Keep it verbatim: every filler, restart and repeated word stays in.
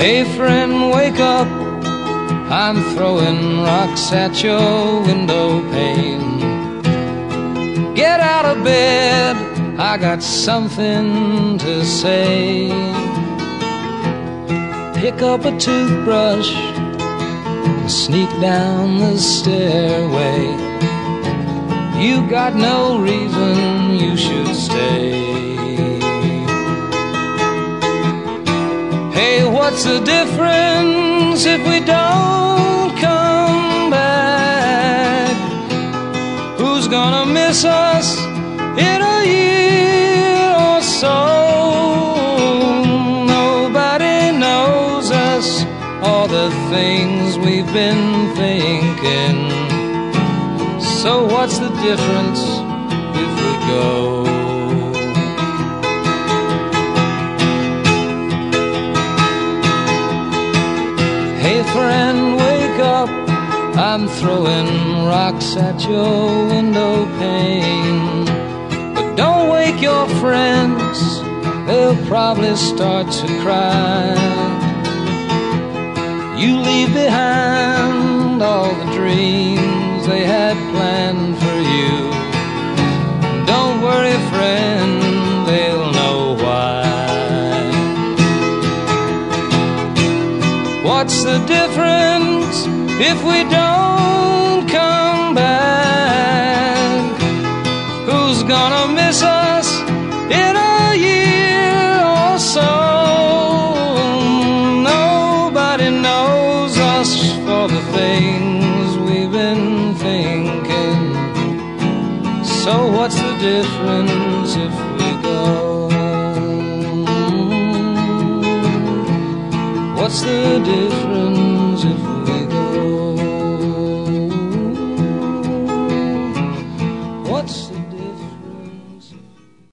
Hey friend, wake up, I'm throwing rocks at your window pane. Get out of bed, I got something to say. Pick up a toothbrush and sneak down the stairway. You got no reason you should stay. Hey, what's the difference if we don't come back? Who's gonna miss us in a year or so? Nobody knows us or the things we've been thinking. So what's the difference if we go? Hey friend, wake up, I'm throwing rocks at your window pane. But don't wake your friends, they'll probably start to cry. You leave behind all the dreams they had planned for you. Don't worry friend, they'll know why. What's the difference if we don't come back? Who's gonna miss us in a year or so? Nobody knows us for the things we've been thinking. So what's the difference if we go? What's the difference if we go?